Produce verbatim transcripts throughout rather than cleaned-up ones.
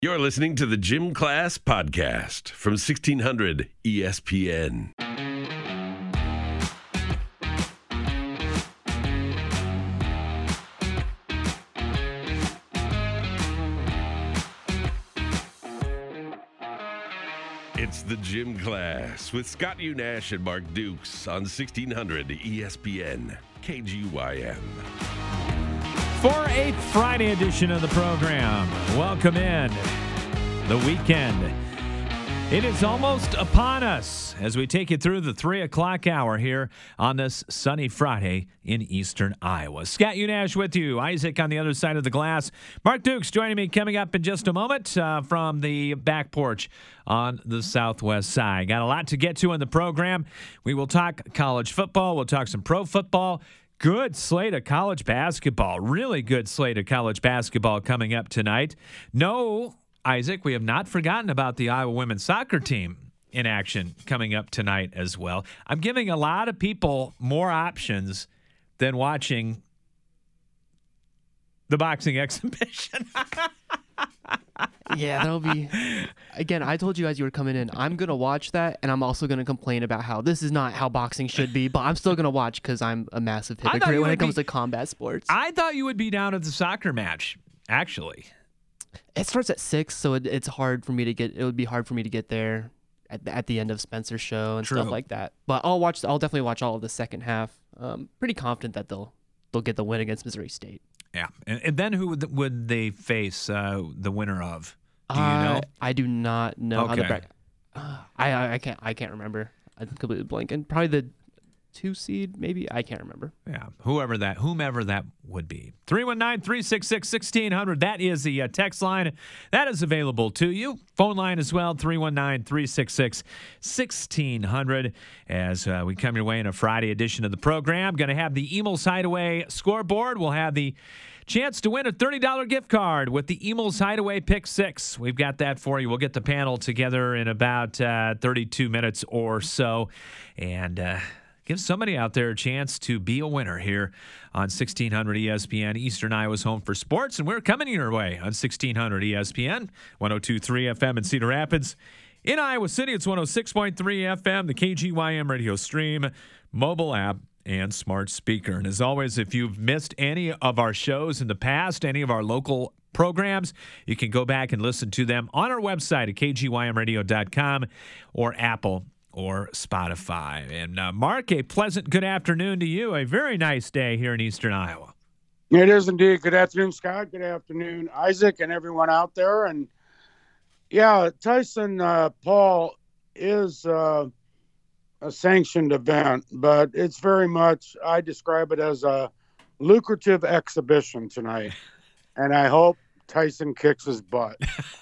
You're listening to the Gym Class Podcast from sixteen hundred E S P N. It's the Gym Class with Scott Unash and Mark Dukes on sixteen hundred E S P N K G Y M. For a Friday edition of the program, welcome in the weekend. It is almost upon us as we take you through the three o'clock hour here on this sunny Friday in eastern Iowa. Scott Unash with you, Isaac on the other side of the glass. Mark Dukes joining me coming up in just a moment uh, from the back porch on the southwest side. Got a lot to get to in the program. We will talk college football. We'll talk some pro football. Good slate of college basketball. Really good slate of college basketball coming up tonight. No, Isaac, we have not forgotten about the Iowa women's soccer team in action coming up tonight as well. I'm giving a lot of people more options than watching the boxing exhibition. Yeah, that'll be... Again, I told you guys you were coming in. I'm going to watch that, and I'm also going to complain about how this is not how boxing should be, but I'm still going to watch because I'm a massive hypocrite when it comes be, to combat sports. I thought you would be down at the soccer match, actually. It starts at six, so it, it's hard for me to get... It would be hard for me to get there at, at the end of Spencer's show and True. stuff like that. But I'll watch. I'll definitely watch all of the second half. Um, pretty confident that they'll they'll get the win against Missouri State. Yeah, and, and then who would, would they face uh, the winner of? Do you uh, know? I do not know. Okay. How the bra- uh, I, I I can't I can't remember. I'm completely blanking. Probably the two seed, maybe. I can't remember. Yeah, whoever that, whomever that would be. three one nine, three six six, one six zero zero. That is the uh, text line. That is available to you. Phone line as well, three one nine, three six six, one six zero zero. As uh, we come your way in a Friday edition of the program, going to have the Emil's Hideaway scoreboard. We'll have the chance to win a thirty dollars gift card with the Emil's Hideaway Pick Six. We've got that for you. We'll get the panel together in about uh, thirty-two minutes or so. And uh, give somebody out there a chance to be a winner here on sixteen hundred E S P N, Eastern Iowa's home for sports. And we're coming your way on sixteen hundred E S P N, one oh two point three F M in Cedar Rapids. In Iowa City, it's one oh six point three F M, the K G Y M radio stream, mobile app, and smart speaker. And as always, if you've missed any of our shows in the past, any of our local programs, you can go back and listen to them on our website at k g y m radio dot com or Apple or Spotify. And uh, Mark, a pleasant good afternoon to you. A very nice day here in Eastern Iowa. It is indeed. Good afternoon, Scott. Good afternoon, Isaac, and everyone out there. And yeah, Tyson uh, Paul is uh, a sanctioned event, but it's very much, I describe it as a lucrative exhibition tonight. And I hope Tyson kicks his butt.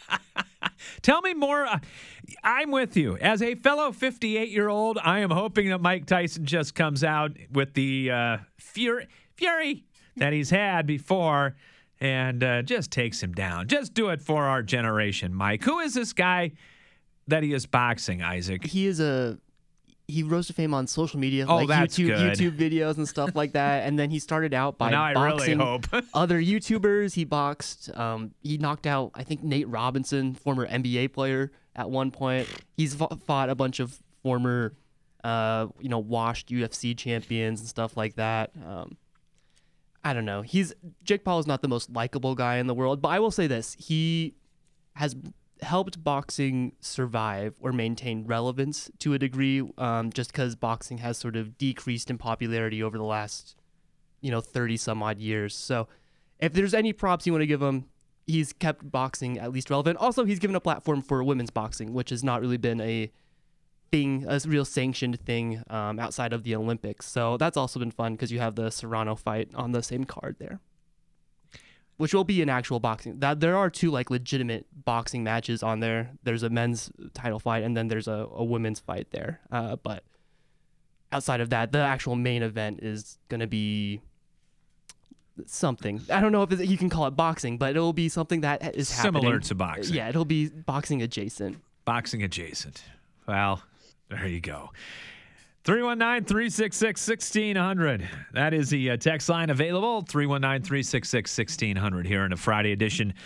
Tell me more. Uh, I'm with you. As a fellow fifty-eight-year-old, I am hoping that Mike Tyson just comes out with the uh, fury, fury that he's had before and uh, just takes him down. Just do it for our generation, Mike. Who is this guy that he is boxing, Isaac? He is a... He rose to fame on social media, oh, like that's YouTube, good. YouTube videos and stuff like that. And then he started out by well, now boxing I really hope. other YouTubers. He boxed. Um, he knocked out, I think, Nate Robinson, former N B A player, at one point. He's fought a bunch of former, uh, you know, washed U F C champions and stuff like that. Um, I don't know. He's Jake Paul is not the most likable guy in the world, but I will say this: he has helped boxing survive or maintain relevance to a degree, um, just because boxing has sort of decreased in popularity over the last, you know, thirty some odd years. So if there's any props you want to give him, he's kept boxing at least relevant. Also, he's given a platform for women's boxing, which has not really been a thing, a real sanctioned thing um, outside of the Olympics. So that's also been fun because you have the Serrano fight on the same card there, which will be an actual boxing. That there are two like legitimate boxing matches on there. There's a men's title fight and then there's a, a women's fight there. Uh, but outside of that, the actual main event is going to be something. I don't know if you can call it boxing, but it'll be something that is similar happening. to boxing. Yeah, it'll be boxing adjacent. Boxing adjacent. Well, there you go. three one nine, three six six, one six zero zero. That is the uh, text line available. three one nine, three six six, one six zero zero here in a Friday edition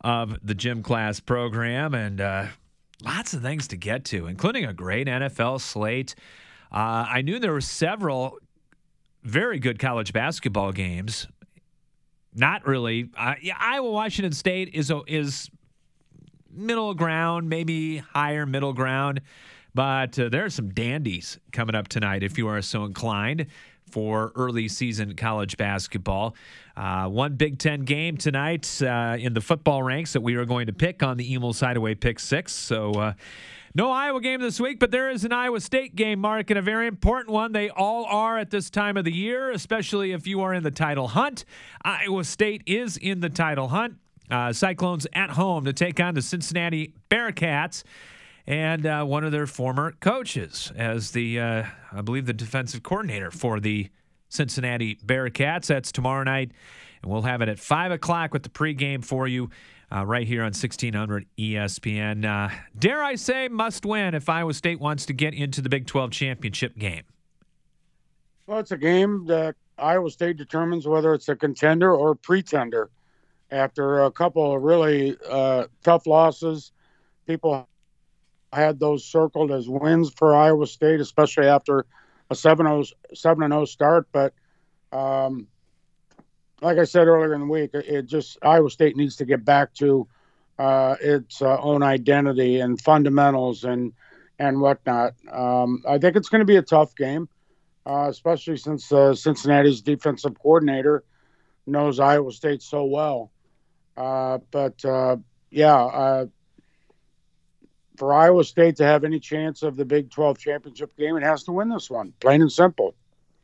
of the Gym Class program, and uh, lots of things to get to, including a great N F L slate. Uh, I knew there were several very good college basketball games. Not really. Uh, yeah, Iowa Washington State is is middle ground, maybe higher middle ground, but uh, there are some dandies coming up tonight if you are so inclined for early season college basketball. Uh, one Big Ten game tonight uh, in the football ranks that we are going to pick on the Emil Sideaway Pick Six. So uh, no Iowa game this week, but there is an Iowa State game, Mark, and a very important one. They all are at this time of the year, especially if you are in the title hunt. Iowa State is in the title hunt. Uh, Cyclones at home to take on the Cincinnati Bearcats and uh, one of their former coaches as the, uh, I believe, the defensive coordinator for the Cincinnati Bearcats. That's tomorrow night, and we'll have it at five o'clock with the pregame for you uh, right here on sixteen hundred E S P N. Uh, dare I say must win if Iowa State wants to get into the Big twelve championship game? Well, it's a game that Iowa State determines whether it's a contender or pretender. After a couple of really uh, tough losses, people had those circled as wins for Iowa State, especially after a seven and oh start. But um, like I said earlier in the week, it just Iowa State needs to get back to uh, its uh, own identity and fundamentals and and whatnot. Um, I think it's going to be a tough game, uh, especially since uh, Cincinnati's defensive coordinator knows Iowa State so well. Uh, but uh, yeah, uh, for Iowa State to have any chance of the Big twelve championship game, it has to win this one, plain and simple.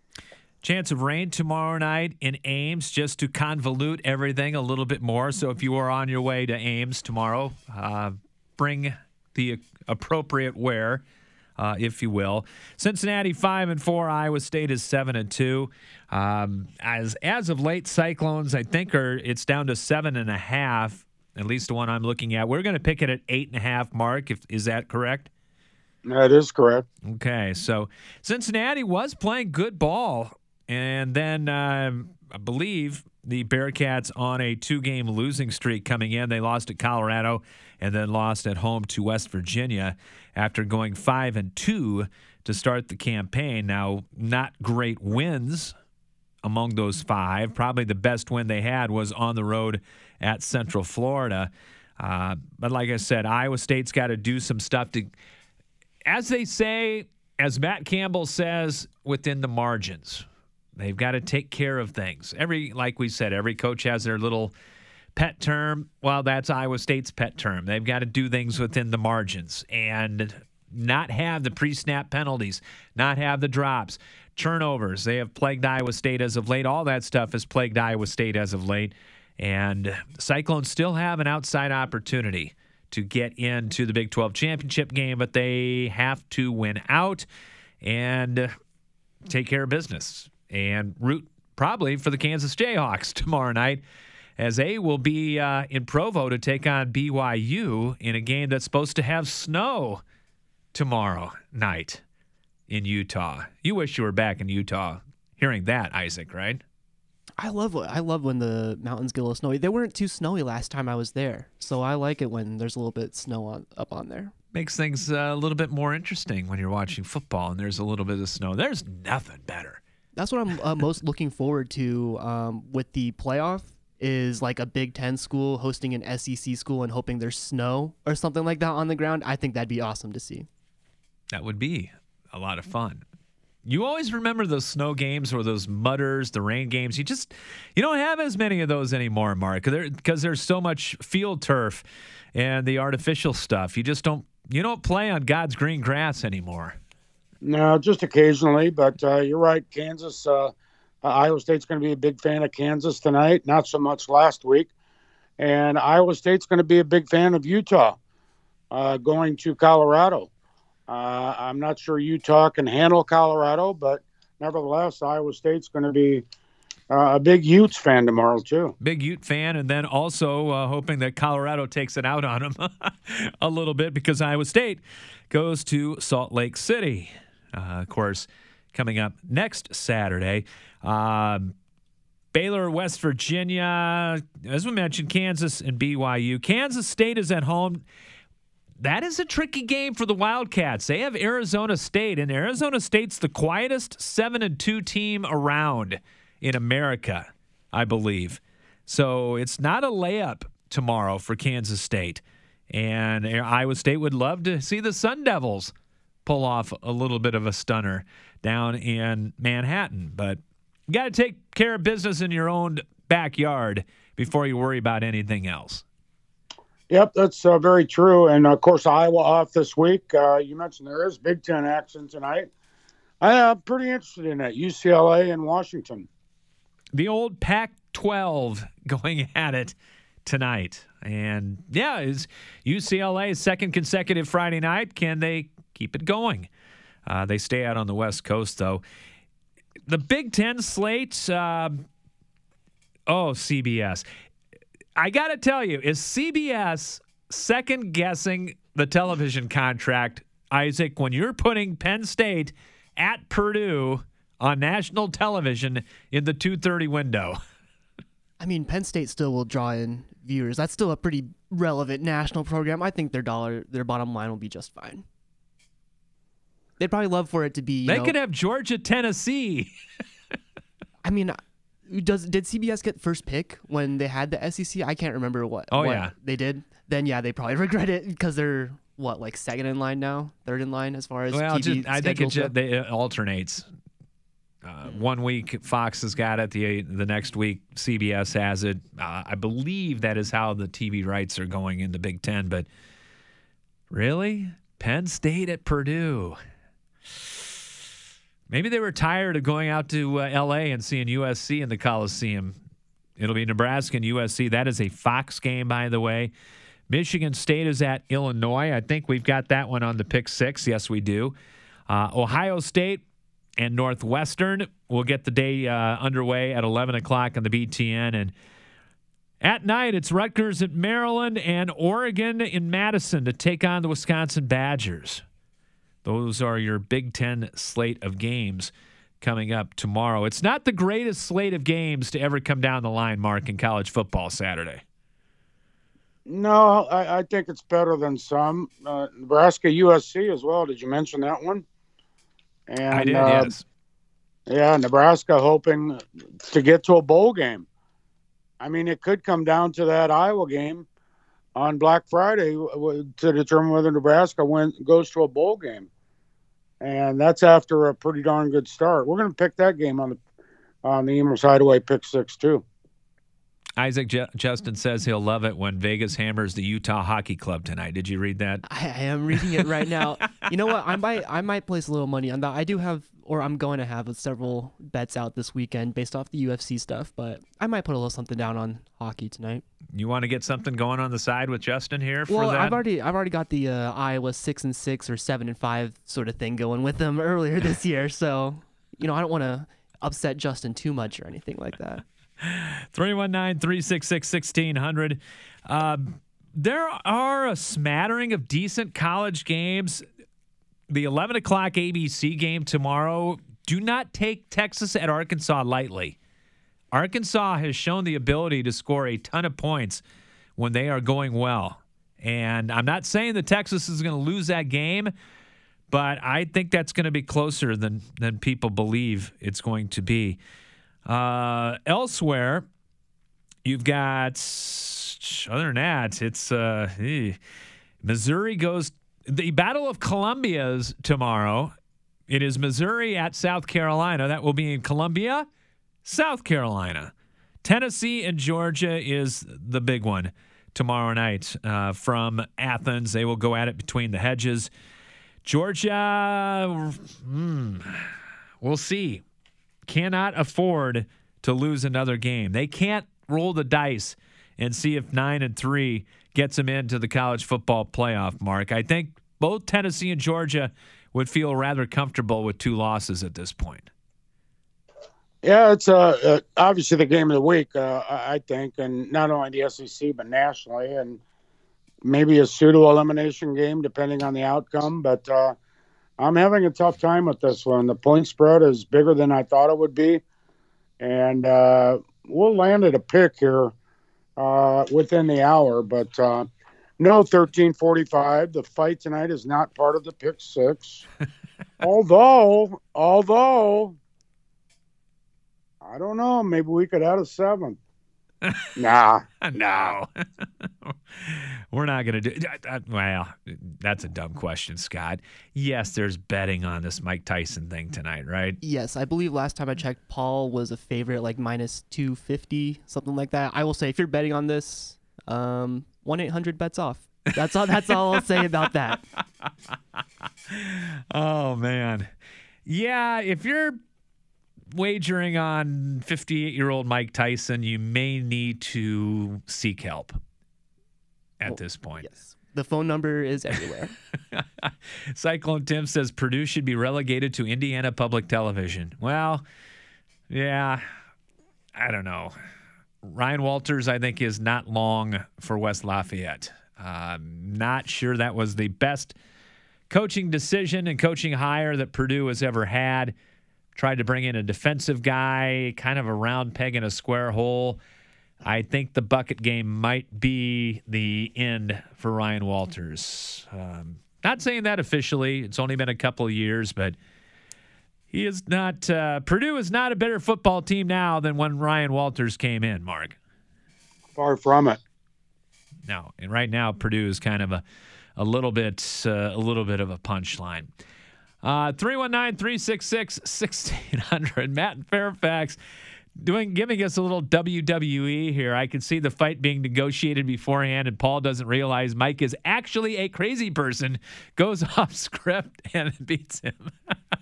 Chance of rain tomorrow night in Ames, just to convolute everything a little bit more. So if you are on your way to Ames tomorrow, uh, bring the appropriate wear, uh, if you will. Cincinnati five and four, Iowa State is seven and two. Um, as as of late, Cyclones I think are it's down to seven and a half. At least the one I'm looking at. We're going to pick it at eight and a half. Mark, if is that correct? That is correct. Okay, so Cincinnati was playing good ball. And then uh, I believe the Bearcats on a two-game losing streak coming in. They lost at Colorado and then lost at home to West Virginia after going five and two to start the campaign. Now, not great wins among those five. Probably the best win they had was on the road at Central Florida. Uh, but like I said, Iowa State's got to do some stuff to, as they say, as Matt Campbell says, within the margins. They've got to take care of things. Every, like we said, every coach has their little pet term. Well, that's Iowa State's pet term. They've got to do things within the margins and not have the pre-snap penalties, not have the drops, turnovers. They have plagued Iowa State as of late. All that stuff has plagued Iowa State as of late. And the Cyclones still have an outside opportunity to get into the Big twelve championship game, but they have to win out and take care of business. And root probably for the Kansas Jayhawks tomorrow night, as they will be uh, in Provo to take on B Y U in a game that's supposed to have snow tomorrow night in Utah. You wish you were back in Utah hearing that, Isaac, right? I love I love when the mountains get a little snowy. They weren't too snowy last time I was there, so I like it when there's a little bit of snow on, up on there. Makes things uh, a little bit more interesting when you're watching football and there's a little bit of snow. There's nothing better. That's what I'm uh, most looking forward to um, with the playoff is like a Big Ten school hosting an S E C school and hoping there's snow or something like that on the ground. I think that'd be awesome to see. That would be a lot of fun. You always remember those snow games or those mudders, the rain games. You just you don't have as many of those anymore, Mark, because there's so much field turf and the artificial stuff. You just don't you don't play on God's green grass anymore. No, just occasionally, but uh, you're right. Kansas, uh, uh, Iowa State's going to be a big fan of Kansas tonight, not so much last week. And Iowa State's going to be a big fan of Utah uh, going to Colorado. Uh, I'm not sure Utah can handle Colorado, but nevertheless, Iowa State's going to be uh, a big Utes fan tomorrow, too. Big Ute fan, and then also uh, hoping that Colorado takes it out on them a little bit because Iowa State goes to Salt Lake City. Uh, of course, coming up next Saturday. Um, Baylor, West Virginia. As we mentioned, Kansas and B Y U. Kansas State is at home. That is a tricky game for the Wildcats. They have Arizona State, and Arizona State's the quietest seven and two team around in America, I believe. So it's not a layup tomorrow for Kansas State. And Iowa State would love to see the Sun Devils pull off a little bit of a stunner down in Manhattan. But you got to take care of business in your own backyard before you worry about anything else. Yep, that's uh, very true. And, of course, Iowa off this week. Uh, you mentioned there is Big Ten action tonight. I'm pretty interested in that, U C L A and Washington. The old Pac twelve going at it tonight. And, yeah, is U C L A's second consecutive Friday night. Can they keep it going? Uh, they stay out on the West Coast, though. The Big Ten slate, uh, oh, C B S. I got to tell you, is C B S second-guessing the television contract, Isaac, when you're putting Penn State at Purdue on national television in the two thirty window? I mean, Penn State still will draw in viewers. That's still a pretty relevant national program. I think their dollar, their bottom line will be just fine. They'd probably love for it to be. You they know, could have Georgia, Tennessee. I mean, does did C B S get first pick when they had the S E C? I can't remember what. Oh, what yeah. They did? Then, yeah, they probably regret it because they're, what, like second in line now? Third in line as far as Well, T V just, I think it, schedules go? just, they, it alternates. Uh, one week Fox has got it. The the next week C B S has it. Uh, I believe that is how the T V rights are going in the Big Ten. But really? Penn State at Purdue. Maybe they were tired of going out to uh, L A and seeing U S C in the Coliseum. It'll be Nebraska and U S C. That is a Fox game, by the way. Michigan State is at Illinois. I think we've got that one on the pick six. Yes, we do. Uh, Ohio State and Northwestern will get the day uh, underway at eleven o'clock on the B T N. And at night, it's Rutgers at Maryland and Oregon in Madison to take on the Wisconsin Badgers. Those are your Big Ten slate of games coming up tomorrow. It's not the greatest slate of games to ever come down the line, Mark, in college football Saturday. No, I, I think it's better than some. Uh, Nebraska U S C as well. Did you mention that one? And, I did, uh, yes. Yeah, Nebraska hoping to get to a bowl game. I mean, it could come down to that Iowa game on Black Friday to determine whether Nebraska win, goes to a bowl game. And that's after a pretty darn good start. We're going to pick that game on the on the Emer's Hideaway Pick Six, too. Isaac J- Justin says he'll love it when Vegas hammers the Utah Hockey Club tonight. Did you read that? I, I am reading it right now. You know what? I might I might place a little money on that. I do have, or I'm going to have several bets out this weekend based off the U F C stuff, but I might put a little something down on hockey tonight. You want to get something going on the side with Justin here for well, that? I've already I've already got the uh, Iowa six and six or seven and five sort of thing going with them earlier this year, so you know I don't want to upset Justin too much or anything like that. three one nine, three six six, one six zero zero. Uh, there are a smattering of decent college games. The eleven o'clock A B C game tomorrow. Do not take Texas at Arkansas lightly. Arkansas has shown the ability to score a ton of points when they are going well. And I'm not saying that Texas is going to lose that game, but I think that's going to be closer than, than people believe it's going to be. Uh, elsewhere, you've got, other than that, it's uh, eh, Missouri goes, the Battle of Columbia's tomorrow. It is Missouri at South Carolina. That will be in Columbia, South Carolina. Tennessee and Georgia is the big one tomorrow night uh, from Athens. They will go at it between the hedges. Georgia, hmm, we'll see. Cannot afford to lose another game. They can't roll the dice and see if nine and three gets them into the college football playoff, Mark. I think both Tennessee and Georgia would feel rather comfortable with two losses at this point. Yeah, it's uh, uh, obviously the game of the week, uh, I think, and not only the S E C but nationally, and maybe a pseudo-elimination game depending on the outcome. But uh, I'm having a tough time with this one. The point spread is bigger than I thought it would be, and uh, we'll land at a pick here uh, within the hour. But uh, no, thirteen forty-five. The fight tonight is not part of the pick six. although, although, I don't know. Maybe we could add a seventh. Nah. No. We're not going to do uh, well, that's a dumb question, Scott. Yes, there's betting on this Mike Tyson thing tonight, right? Yes, I believe last time I checked, Paul was a favorite, like minus two fifty, something like that. I will say, if you're betting on this, um, one eight hundred bets off. That's all. That's all I'll say about that. Oh man, yeah. If you're wagering on fifty-eight-year-old Mike Tyson, you may need to seek help at this point. Yes. The phone number is everywhere. Cyclone Tim says Purdue should be relegated to Indiana Public Television. Well, yeah, I don't know. Ryan Walters, I think, is not long for West Lafayette. Uh, not sure that was the best coaching decision and coaching hire that Purdue has ever had. Tried to bring in a defensive guy, kind of a round peg in a square hole. I think the bucket game might be the end for Ryan Walters. Um, not saying that officially. It's only been a couple of years, but he is not. Uh, Purdue is not a better football team now than when Ryan Walters came in, Mark. Far from it. No, and right now Purdue is kind of a, a little bit, uh, a little bit of a punchline. Uh, three one nine, three six six, one six zero zero. Matt in Fairfax doing giving us a little W W E here. I can see the fight being negotiated beforehand, and Paul doesn't realize Mike is actually a crazy person, goes off script, and beats him.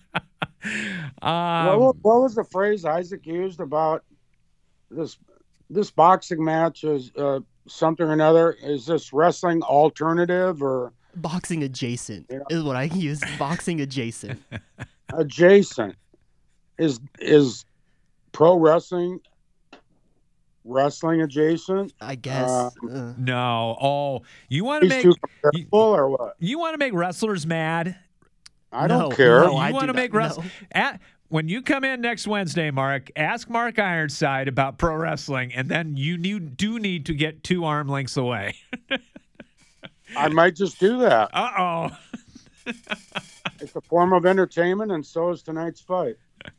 um, what, what was the phrase Isaac used about this this boxing match? Is uh, something or another? Is this wrestling alternative or boxing adjacent? Yeah. Is what I use. Boxing adjacent. Adjacent is is pro wrestling wrestling adjacent? I guess. Uh, uh, no. Oh, you want to He's make too comfortable or what? you want to make wrestlers mad? I No, don't care. no. you I want do to make not wrestlers know. at when you come in next Wednesday, Mark, ask Mark Ironside about pro wrestling, and then you need, do need to get two arm lengths away. I might just do that. Uh-oh. It's a form of entertainment, and so is tonight's fight.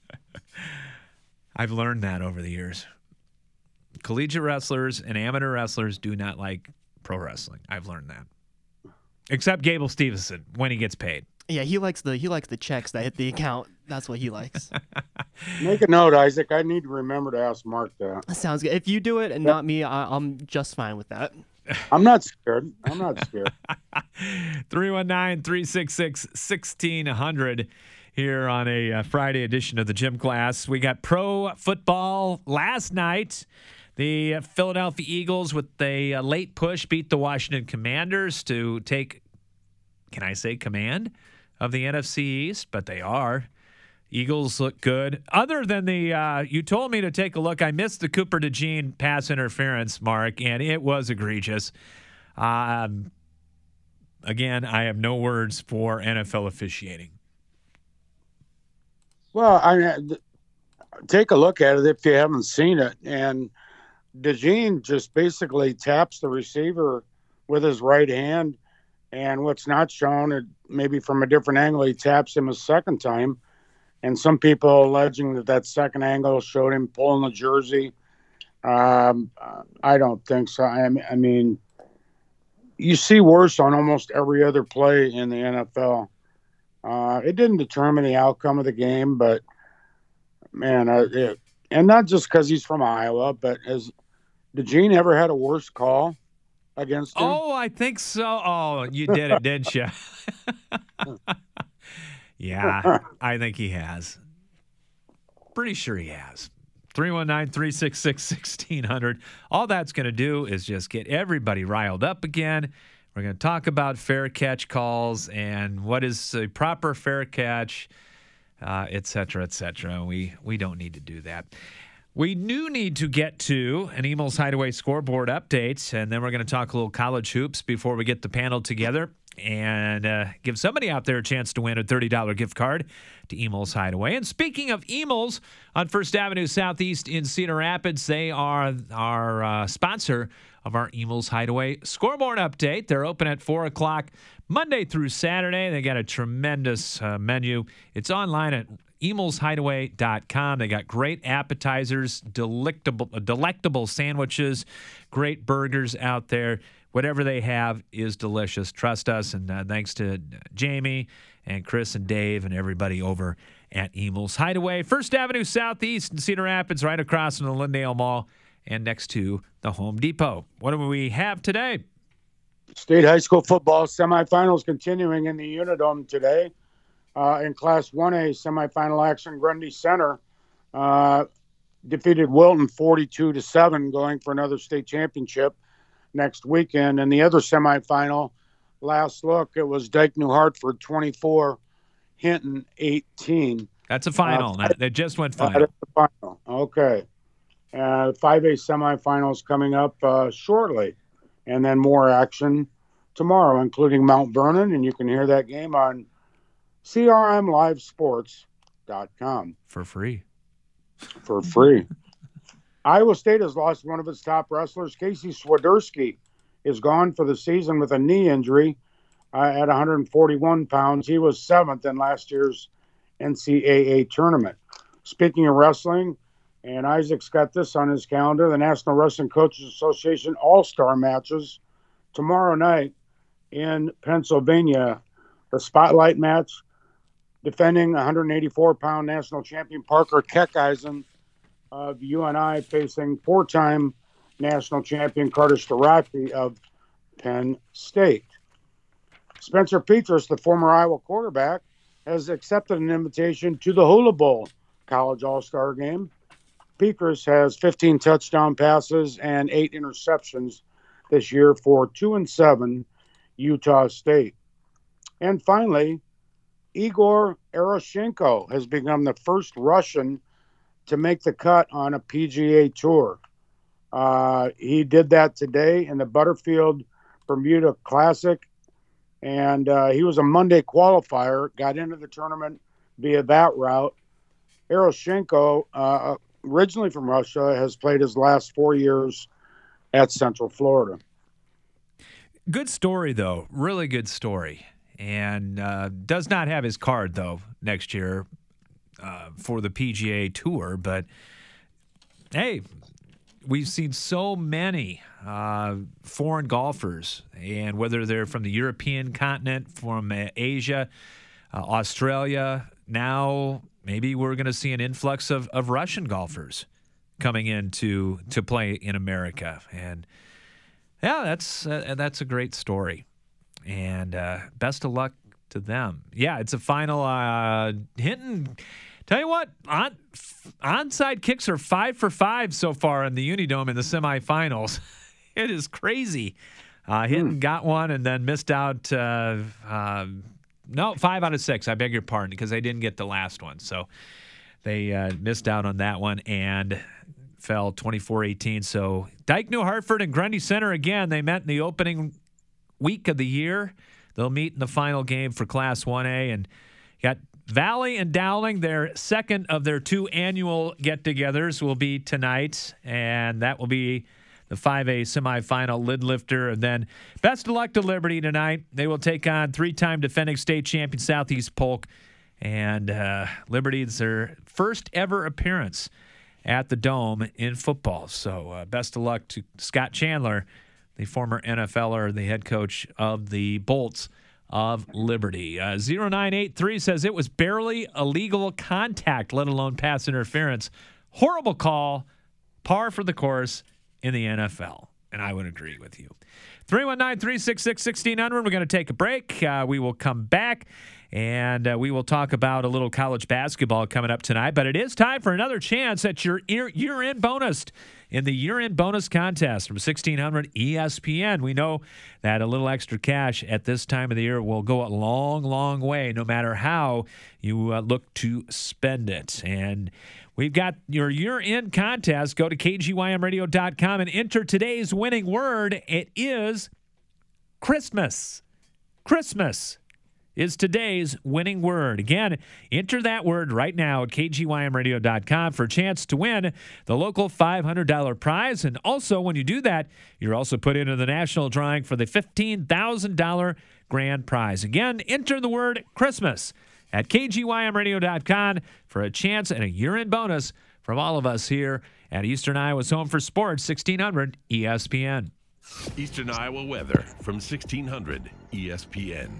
I've learned that over the years. Collegiate wrestlers and amateur wrestlers do not like pro wrestling. I've learned that. Except Gable Stevenson when he gets paid. yeah, he likes the he likes the checks that hit the account. That's what he likes. Make a note, Isaac. I need to remember to ask Mark that. Sounds good. If you do it and not me, I, I'm just fine with that. I'm not scared. I'm not scared. three one nine, three six six, one six zero zero here on a uh, Friday edition of the Gym Class. We got pro football last night. The uh, Philadelphia Eagles, with a uh, late push, beat the Washington Commanders to take, can I say command of the N F C East? But they are. Eagles look good. Other than the, uh, you told me to take a look. I missed the Cooper DeJean pass interference, Mark, and it was egregious. Um, again, I have no words for N F L officiating. Well, I mean, take a look at it if you haven't seen it. And DeJean just basically taps the receiver with his right hand. And what's not shown, it maybe from a different angle, he taps him a second time. And some people alleging that that second angle showed him pulling the jersey. Um, I don't think so. I mean, I mean, you see worse on almost every other play in the N F L. Uh, it didn't determine the outcome of the game, but man, uh, it, and not just because he's from Iowa, but has DeJean ever had a worse call against him? Oh, I think so. Oh, you did it, didn't you? Yeah, I think he has. Pretty sure he has. three one nine, three six six, one six zero zero. All that's going to do is just get everybody riled up again. We're going to talk about fair catch calls and what is a proper fair catch, uh, et cetera, et cetera. We, we don't need to do that. We do need to get to an Emil's Hideaway scoreboard update, and then we're going to talk a little college hoops before we get the panel together and uh, give somebody out there a chance to win a thirty dollars gift card to Emil's Hideaway. And speaking of Emil's, on First Avenue Southeast in Cedar Rapids, they are our uh, sponsor of our Emil's Hideaway scoreboard update. They're open at four o'clock Monday through Saturday. They got a tremendous uh, menu. It's online at emils hideaway dot com. They got great appetizers, delectable, delectable sandwiches, great burgers out there. Whatever they have is delicious. Trust us. And uh, thanks to Jamie and Chris and Dave and everybody over at Emil's Hideaway. First Avenue Southeast in Cedar Rapids, right across from the Lindale Mall and next to the Home Depot. What do we have today? State high school football semifinals continuing in the Unidome today. Uh, in Class one A semifinal action, Grundy Center uh, defeated Wilton forty-two to seven, going for another state championship next weekend. And the other semifinal, last look, it was Dike New Hartford twenty-four, Hinton eighteen. That's a final. Uh, they just went final. That's the final. Okay. Uh, five A semifinals coming up uh, shortly. And then more action tomorrow, including Mount Vernon. And you can hear that game on C R M live sports dot com. For free. For free. Iowa State has lost one of its top wrestlers. Casey Swiderski is gone for the season with a knee injury uh, at one hundred forty-one pounds. He was seventh in last year's N C double A tournament. Speaking of wrestling, and Isaac's got this on his calendar, the National Wrestling Coaches Association All-Star matches tomorrow night in Pennsylvania. The spotlight match, defending one hundred eighty-four pound national champion Parker Keckeisen of U N I facing four-time national champion Carter Starocci of Penn State. Spencer Petras, the former Iowa quarterback, has accepted an invitation to the Hula Bowl College All-Star Game. Petras has fifteen touchdown passes and eight interceptions this year for two and seven Utah State. And finally, Igor Eroshenko has become the first Russian to make the cut on a P G A Tour. Uh, he did that today in the Butterfield Bermuda Classic, and uh, he was a Monday qualifier, got into the tournament via that route. Eroshenko, uh, originally from Russia, has played his last four years at Central Florida. Good story, though. Really good story. And uh, does not have his card, though, next year uh, for the P G A Tour. But, hey, we've seen so many uh, foreign golfers, and whether they're from the European continent, from uh, Asia, uh, Australia, now maybe we're going to see an influx of, of Russian golfers coming in to, to play in America. And, yeah, that's uh, that's a great story. And uh, best of luck to them. Yeah, it's a final. Uh, Hinton, tell you what, on, onside kicks are five for five so far in the Unidome in the semifinals. It is crazy. Uh, Hinton hmm. got one and then missed out. Uh, uh, no, five out of six. I beg your pardon, because they didn't get the last one. So they uh, missed out on that one and fell twenty-four eighteen. So Dike New Hartford and Grundy Center again. They met in the opening week of the year. They'll meet in the final game for Class one A. And got Valley and Dowling, their second of their two annual get-togethers will be tonight, and that will be the five A semifinal lid lifter. And then best of luck to Liberty tonight. They will take on three-time defending state champion Southeast Polk, and uh, Liberty is their first ever appearance at the Dome in football. So uh, best of luck to Scott Chandler, the former N F L er, the head coach of the Bolts of Liberty. Uh, zero nine eight three says it was barely illegal contact, let alone pass interference. Horrible call, par for the course in the N F L. And I would agree with you. three one nine, three six six, one six zero zero. We're going to take a break. Uh, we will come back, and uh, we will talk about a little college basketball coming up tonight. But it is time for another chance at your year-end bonus in the year-end bonus contest from sixteen hundred E S P N. We know that a little extra cash at this time of the year will go a long, long way, no matter how you uh, look to spend it. And We've got your year-end contest. Go to K G Y M radio dot com and enter today's winning word. It is Christmas. Christmas is today's winning word. Again, enter that word right now at K G Y M radio dot com for a chance to win the local five hundred dollars prize. And also, when you do that, you're also put into the national drawing for the fifteen thousand dollars grand prize. Again, enter the word Christmas at K G Y M radio dot com for a chance and a year-end bonus from all of us here at Eastern Iowa's Home for Sports, sixteen hundred E S P N. Eastern Iowa weather from sixteen hundred E S P N.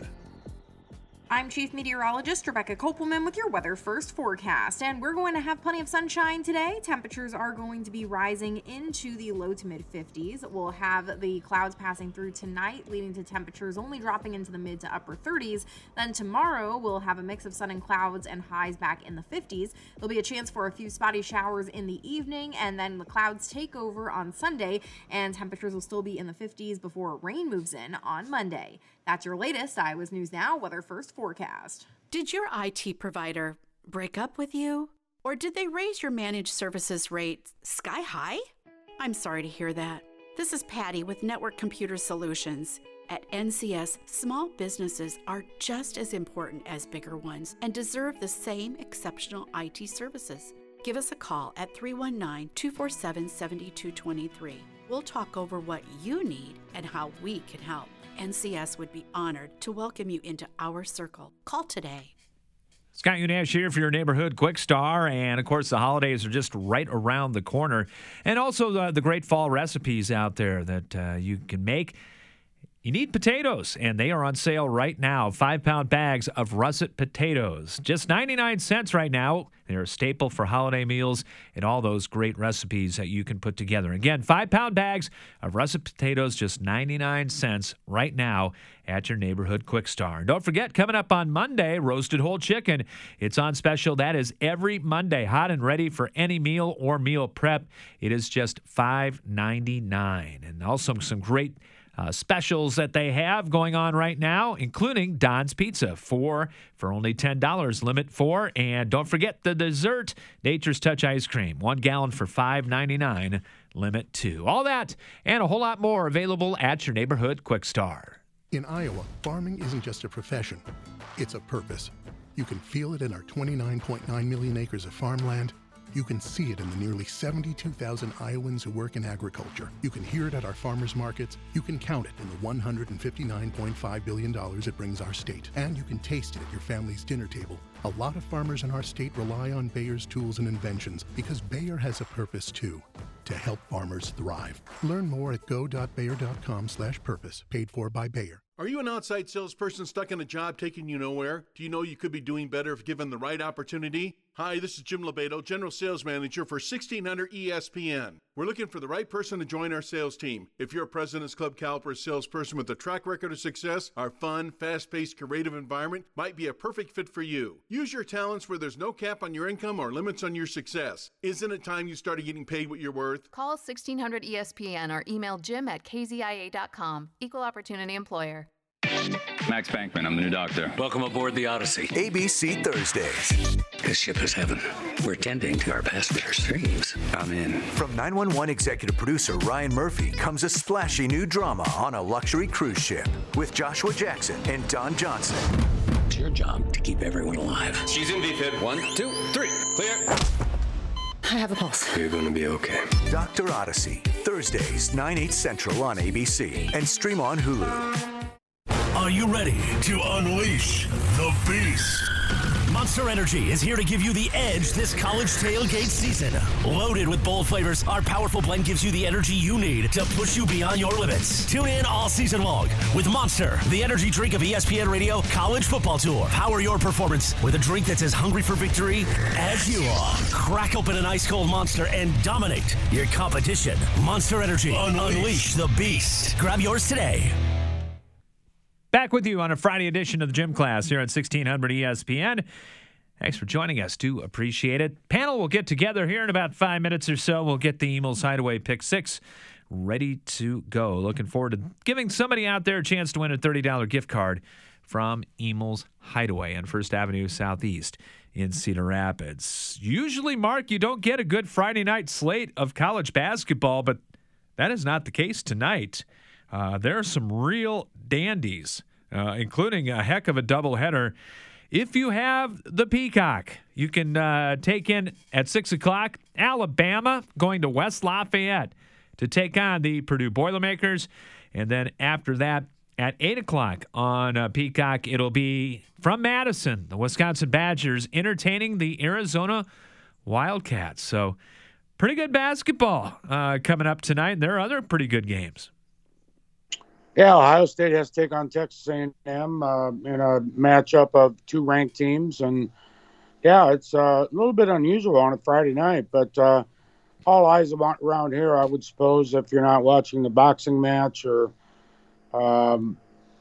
I'm Chief Meteorologist Rebecca Kopelman with your Weather First forecast, and we're going to have plenty of sunshine today. Temperatures are going to be rising into the low to mid fifties. We'll have the clouds passing through tonight, leading to temperatures only dropping into the mid to upper thirties. Then tomorrow, we'll have a mix of sun and clouds and highs back in the fifties. There'll be a chance for a few spotty showers in the evening, and then the clouds take over on Sunday, and temperatures will still be in the fifties before rain moves in on Monday. That's your latest Iowa's News Now Weather First forecast. Did your I T provider break up with you? Or did they raise your managed services rate sky high? I'm sorry to hear that. This is Patty with Network Computer Solutions. At N C S, small businesses are just as important as bigger ones and deserve the same exceptional I T services. Give us a call at three one nine, two four seven, seven two two three. We'll talk over what you need and how we can help. N C S would be honored to welcome you into our circle. Call today. Scott Unash here for your neighborhood Quick Star. And, of course, the holidays are just right around the corner. And also the, the great fall recipes out there that uh, you can make. You need potatoes, and they are on sale right now. Five-pound bags of russet potatoes. Just ninety-nine cents right now. They're a staple for holiday meals and all those great recipes that you can put together. Again, five-pound bags of russet potatoes, just ninety-nine cents right now at your neighborhood Quick Star. And don't forget, coming up on Monday, roasted whole chicken. It's on special. That is every Monday, hot and ready for any meal or meal prep. It is just five ninety-nine. And also some great Uh, specials that they have going on right now, including Don's Pizza, four for only ten dollars, limit four. And don't forget the dessert, Nature's Touch Ice Cream, one gallon for five ninety-nine, limit two. All that and a whole lot more available at your neighborhood Quick Star. In Iowa, farming isn't just a profession, it's a purpose. You can feel it in our twenty-nine point nine million acres of farmland. You can see it in the nearly seventy-two thousand Iowans who work in agriculture. You can hear it at our farmers markets. You can count it in the one hundred fifty-nine point five billion dollars it brings our state. And you can taste it at your family's dinner table. A lot of farmers in our state rely on Bayer's tools and inventions because Bayer has a purpose too, to help farmers thrive. Learn more at go dot bayer dot com slash purpose, paid for by Bayer. Are you an outside salesperson stuck in a job taking you nowhere? Do you know you could be doing better if given the right opportunity? Hi, this is Jim Lebedo, General Sales Manager for sixteen hundred E S P N. We're looking for the right person to join our sales team. If you're a President's Club caliber salesperson with a track record of success, our fun, fast-paced, creative environment might be a perfect fit for you. Use your talents where there's no cap on your income or limits on your success. Isn't it time you started getting paid what you're worth? Call sixteen hundred E S P N or email jim at k z i a dot com. Equal Opportunity Employer. Max Bankman, I'm the new doctor. Welcome aboard the Odyssey. A B C Thursdays. This ship is heaven. We're tending to our passengers' dreams. I'm in. From nine one one executive producer Ryan Murphy comes a splashy new drama on a luxury cruise ship with Joshua Jackson and Don Johnson. It's your job to keep everyone alive. She's in V FIB. One, two, three. Clear. I have a pulse. You're going to be okay. Doctor Odyssey. Thursdays, nine, eight central on A B C and stream on Hulu. Are you ready to unleash the beast? Monster Energy is here to give you the edge this college tailgate season. Loaded with bold flavors, our powerful blend gives you the energy you need to push you beyond your limits. Tune in all season long with Monster, the energy drink of E S P N Radio College Football Tour. Power your performance with a drink that's as hungry for victory as you are. Crack open an ice-cold Monster and dominate your competition. Monster Energy. Unleash, Unleash the beast. Grab yours today. Back with you on a Friday edition of the Gym Class here at sixteen hundred E S P N. Thanks for joining us. Do appreciate it. Panel will get together here in about five minutes or so. We'll get the Emil's Hideaway Pick Six ready to go. Looking forward to giving somebody out there a chance to win a thirty dollars gift card from Emil's Hideaway on First Avenue Southeast in Cedar Rapids. Usually, Mark, you don't get a good Friday night slate of college basketball, but that is not the case tonight. Uh, there are some real dandies, uh, including a heck of a doubleheader. If you have the Peacock, you can uh, take in at six o'clock, Alabama going to West Lafayette to take on the Purdue Boilermakers. And then after that, at eight o'clock on uh, Peacock, it'll be from Madison, the Wisconsin Badgers entertaining the Arizona Wildcats. So pretty good basketball uh, coming up tonight. And there are other pretty good games. Yeah, Ohio State has to take on Texas A and M uh, in a matchup of two ranked teams. And, yeah, it's uh, a little bit unusual on a Friday night. But uh, all eyes around here, I would suppose, if you're not watching the boxing match or – Um,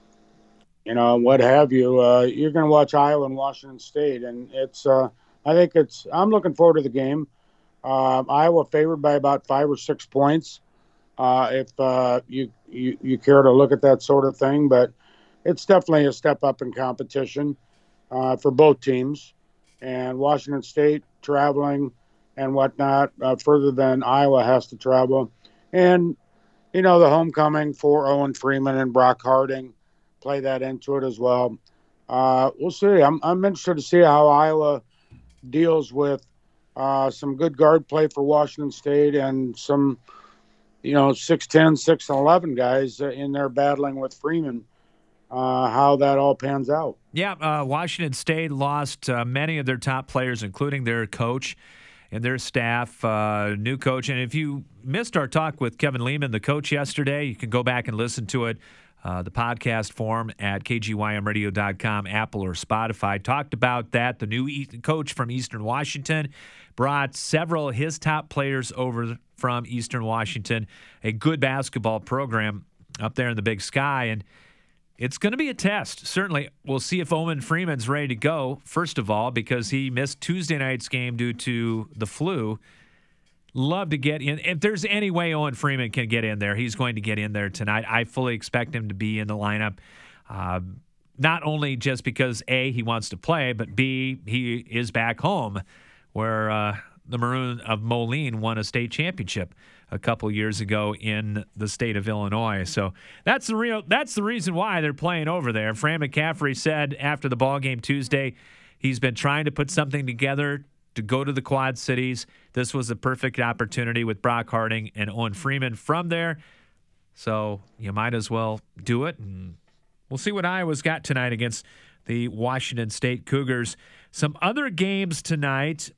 you know, what have you, uh, you're going to watch Iowa and Washington State. And it's, uh, I think it's, I'm looking forward to the game. Uh, Iowa favored by about five or six points. Uh, if uh, you, you, you care to look at that sort of thing, but it's definitely a step up in competition uh, for both teams. And Washington State traveling and whatnot uh, further than Iowa has to travel. And, you know, the homecoming for Owen Freeman and Brock Harding play that into it as well. Uh, we'll see. I'm I'm interested to see how Iowa deals with uh, some good guard play for Washington State and some, you know, six ten, six eleven guys in there battling with Freeman, uh, how that all pans out. Yeah, uh, Washington State lost uh, many of their top players, including their coach and their staff, uh, new coach. And if you missed our talk with Kevin Lehman, the coach, yesterday, you can go back and listen to it, uh, the podcast form at K G Y M radio dot com, Apple or Spotify. Talked about that. The new e- coach from Eastern Washington brought several of his top players over from Eastern Washington, a good basketball program up there in the Big Sky. And it's going to be a test. Certainly, we'll see if Owen Freeman's ready to go, first of all, because he missed Tuesday night's game due to the flu. Love to get in. If there's any way Owen Freeman can get in there, he's going to get in there tonight. I fully expect him to be in the lineup, uh, not only just because, A, he wants to play, but, B, he is back home where uh, the Maroon of Moline won a state championship a couple years ago in the state of Illinois. So that's the real that's the reason why they're playing over there. Fran McCaffrey said after the ball game Tuesday, he's been trying to put something together to go to the Quad Cities. This was a perfect opportunity with Brock Harding and Owen Freeman from there. So you might as well do it. And we'll see what Iowa's got tonight against the Washington State Cougars. Some other games tonight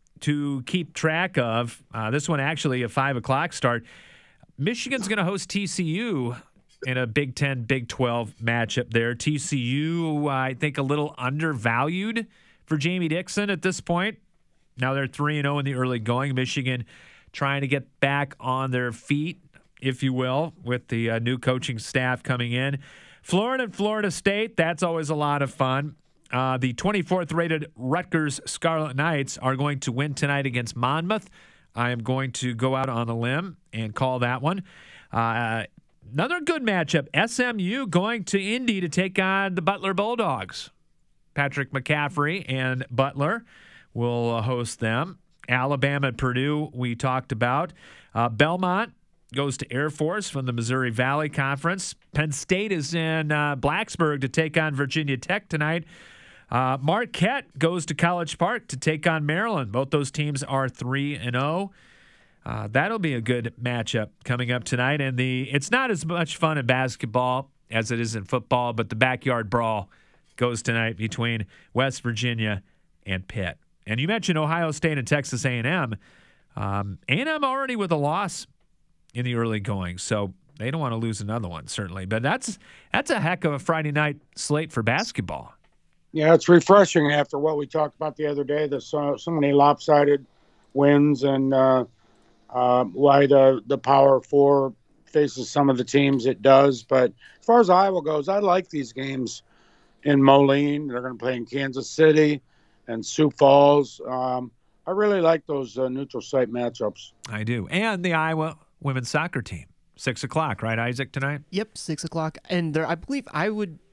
to keep track of. Uh, this one actually a five o'clock start. Michigan's going to host T C U in a Big Ten, Big twelve matchup there. T C U, uh, I think, a little undervalued for Jamie Dixon at this point. Now they're three and oh in the early going. Michigan trying to get back on their feet, if you will, with the uh, new coaching staff coming in. Florida and Florida State, that's always a lot of fun. Uh, the twenty-fourth rated Rutgers Scarlet Knights are going to win tonight against Monmouth. I am going to go out on a limb and call that one. Uh, another good matchup, S M U going to Indy to take on the Butler Bulldogs. Patrick McCaffrey and Butler will uh, host them. Alabama and Purdue we talked about. Uh, Belmont goes to Air Force from the Missouri Valley Conference. Penn State is in uh, Blacksburg to take on Virginia Tech tonight. Uh, Marquette goes to College Park to take on Maryland. Both those teams are three and oh. Uh, that'll be a good matchup coming up tonight. And the it's not as much fun in basketball as it is in football, but the backyard brawl goes tonight between West Virginia and Pitt. And you mentioned Ohio State and Texas A and M. Um, A and M already with a loss in the early going, so they don't want to lose another one, certainly. But that's that's a heck of a Friday night slate for basketball. Yeah, it's refreshing after what we talked about the other day. There's so, so many lopsided wins and uh, uh, why the, the Power Four faces some of the teams it does. But as far as Iowa goes, I like these games in Moline. They're going to play in Kansas City and Sioux Falls. Um, I really like those uh, neutral site matchups. I do. And the Iowa women's soccer team. Six o'clock, right, Isaac, tonight? Yep, six o'clock. And there, I believe I would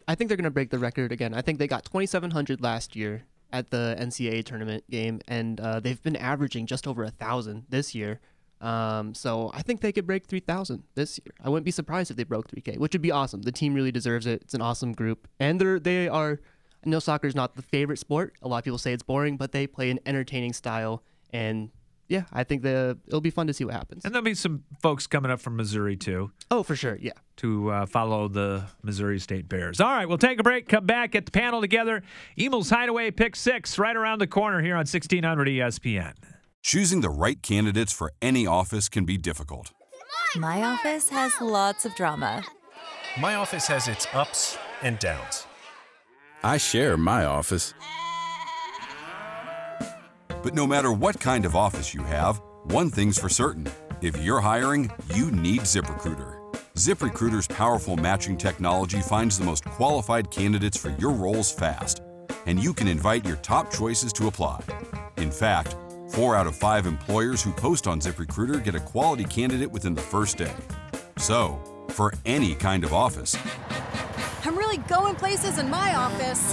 I think they're going to break the record again. I think they got twenty-seven hundred last year at the N C double A tournament game, and uh, they've been averaging just over a thousand this year. Um, so I think they could break three thousand this year. I wouldn't be surprised if they broke three K, which would be awesome. The team really deserves it. It's an awesome group, and they're they are. I know soccer is not the favorite sport. A lot of people say it's boring, but they play an entertaining style, and yeah, I think the it'll be fun to see what happens. And there'll be some folks coming up from Missouri too. Oh, for sure, yeah. To uh, follow the Missouri State Bears. All right, we'll take a break. Come back, get the panel together. Emel's Hideaway Pick Six right around the corner here on sixteen hundred E S P N. Choosing the right candidates for any office can be difficult. My office has lots of drama. My office has its ups and downs. I share my office. But no matter what kind of office you have, one thing's for certain. If you're hiring, you need ZipRecruiter. ZipRecruiter's powerful matching technology finds the most qualified candidates for your roles fast, and you can invite your top choices to apply. In fact, four out of five employers who post on ZipRecruiter get a quality candidate within the first day. So, for any kind of office, I'm really going places in my office.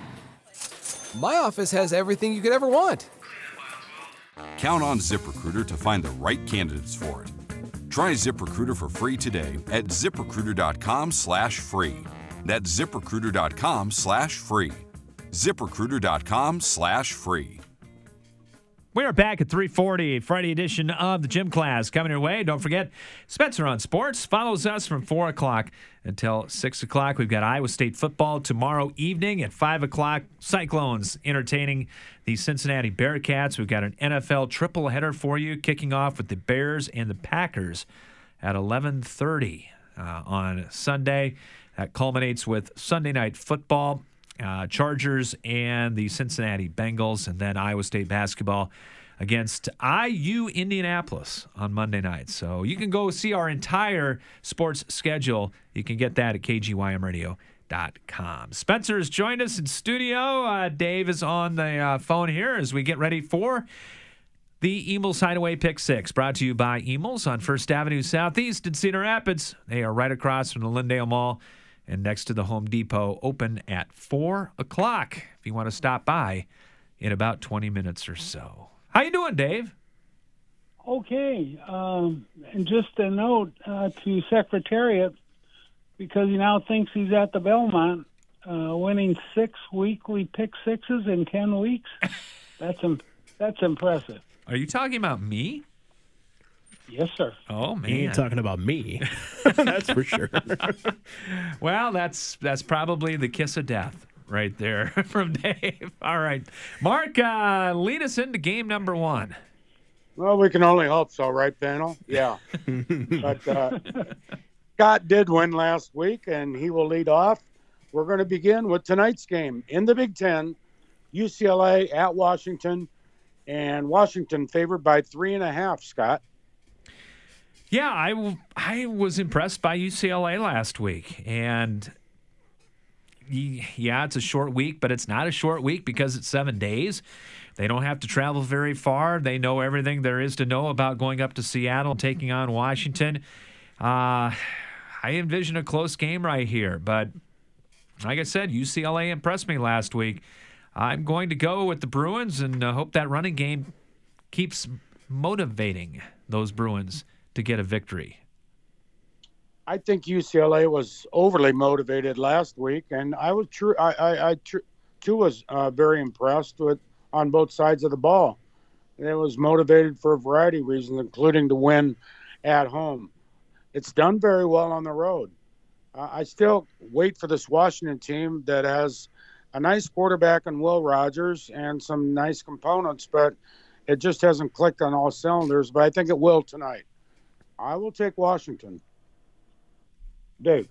My office has everything you could ever want. count on ZipRecruiter to find the right candidates for it. Try ZipRecruiter for free today at ZipRecruiter.com slash free. That's ZipRecruiter.com slash free. ZipRecruiter.com slash free. We are back at three forty, Friday edition of the Gym Class coming your way. Don't forget, Spencer on Sports follows us from four o'clock until six o'clock. We've got Iowa State football tomorrow evening at five o'clock. Cyclones entertaining the Cincinnati Bearcats. We've got an N F L triple header for you, kicking off with the Bears and the Packers at eleven thirty uh, on Sunday. That culminates with Sunday Night Football. Uh, Chargers and the Cincinnati Bengals, and then Iowa State basketball against I U Indianapolis on Monday night. So you can go see our entire sports schedule. You can get that at K G Y M radio dot com. Spencer has joined us in studio. Uh, Dave is on the uh, phone here as we get ready for the Emel's Hideaway Pick Six, brought to you by Emel's on First Avenue Southeast in Cedar Rapids. They are right across from the Lindale Mall and next to the Home Depot, open at four o'clock if you want to stop by in about twenty minutes or so. How you doing, Dave? Okay. Um, and just a note uh, to Secretariat, because he now thinks he's at the Belmont, uh, winning six weekly pick sixes in ten weeks. That's im- that's impressive. Are you talking about me? Yes, sir. Oh, man. He ain't talking about me. That's for sure. Well, that's that's probably the kiss of death right there from Dave. All right. Mark, uh, lead us into game number one. Well, we can only hope so, right, panel? Yeah. But uh, Scott did win last week, and he will lead off. We're going to begin with tonight's game in the Big Ten, U C L A at Washington, and Washington favored by three and a half, Scott. Yeah, I, w- I was impressed by U C L A last week. And, y- yeah, it's a short week, but it's not a short week because it's seven days. They don't have to travel very far. They know everything there is to know about going up to Seattle and taking on Washington. Uh, I envision a close game right here. But, like I said, U C L A impressed me last week. I'm going to go with the Bruins and uh, hope that running game keeps motivating those Bruins to get a victory. I think U C L A was overly motivated last week, and I was true. I, I, I tr- too was uh, very impressed with on both sides of the ball. And it was motivated for a variety of reasons, including to win at home. It's done very well on the road. Uh, I still wait for this Washington team that has a nice quarterback in Will Rogers and some nice components, but it just hasn't clicked on all cylinders. But I think it will tonight. I will take Washington. Dave.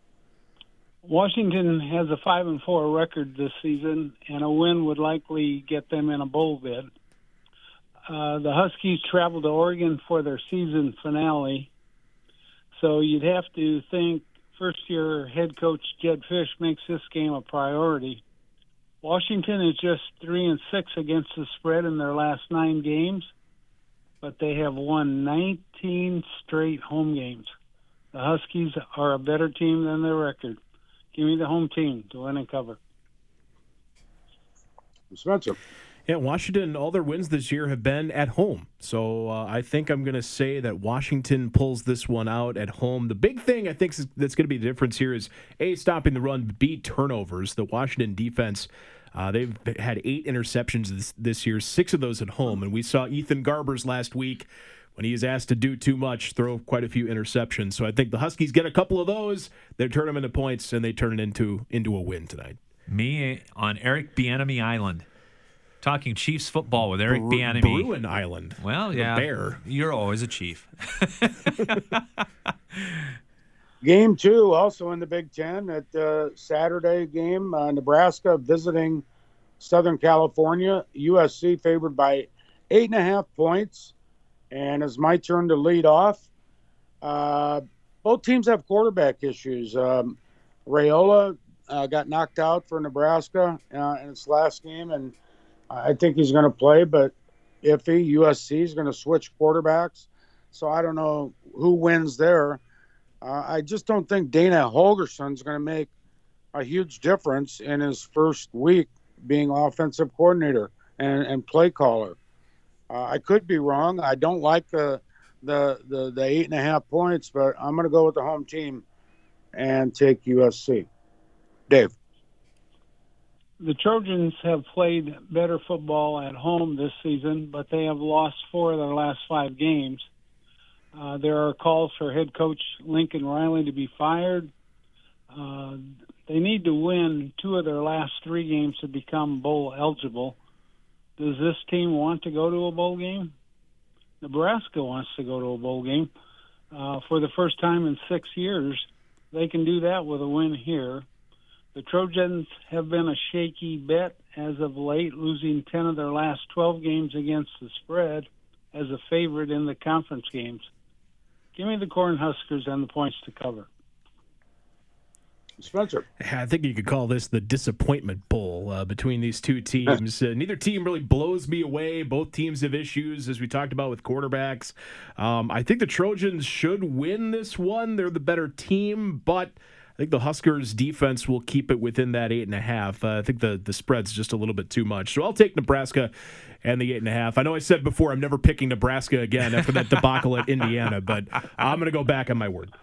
Washington has a five and four record this season, and a win would likely get them in a bowl bid. Uh, the Huskies travel to Oregon for their season finale, so you'd have to think first-year head coach Jed Fish makes this game a priority. Washington is just three and six against the spread in their last nine games, but they have won nineteen straight home games. The Huskies are a better team than their record. Give me the home team to win and cover. Spencer. Yeah, Washington, all their wins this year have been at home. So uh, I think I'm going to say that Washington pulls this one out at home. The big thing I think is, that's going to be the difference here is, A, stopping the run, B, turnovers. The Washington defense, uh, they've had eight interceptions this, this year, six of those at home. And we saw Ethan Garbers last week, when he was asked to do too much, throw quite a few interceptions. So I think the Huskies get a couple of those, they turn them into points, and they turn it into, into a win tonight. Me on Eric Bieniemy Island. Talking Chiefs football with Eric Bru- Bieniemy. Bruin Island. Well, yeah. The Bear. You're always a Chief. Game two, also in the Big Ten, at uh, Saturday game, uh, Nebraska visiting Southern California. U S C favored by eight and a half points. And it's my turn to lead off. Uh, both teams have quarterback issues. Um, Raiola uh, got knocked out for Nebraska uh, in its last game, and I think he's going to play, but iffy. U S C is going to switch quarterbacks. So I don't know who wins there. Uh, I just don't think Dana Holgerson's going to make a huge difference in his first week being offensive coordinator and, and play caller. Uh, I could be wrong. I don't like the, the the the eight and a half points, but I'm going to go with the home team and take U S C. Dave. The Trojans have played better football at home this season, but they have lost four of their last five games. Uh, there are calls for head coach Lincoln Riley to be fired. Uh, they need to win two of their last three games to become bowl eligible. Does this team want to go to a bowl game? Nebraska wants to go to a bowl game. Uh, for the first time in six years, they can do that with a win here. The Trojans have been a shaky bet as of late, losing ten of their last twelve games against the spread as a favorite in the conference games. Give me the Cornhuskers and the points to cover. Spencer. I think you could call this the disappointment bowl uh, between these two teams. Uh, neither team really blows me away. Both teams have issues, as we talked about with quarterbacks. Um, I think the Trojans should win this one. They're the better team, but I think the Huskers' defense will keep it within that eight and a half. Uh, I think the, the spread's just a little bit too much. So I'll take Nebraska and the eight and a half. I know I said before I'm never picking Nebraska again after that debacle at Indiana, but I'm going to go back on my word.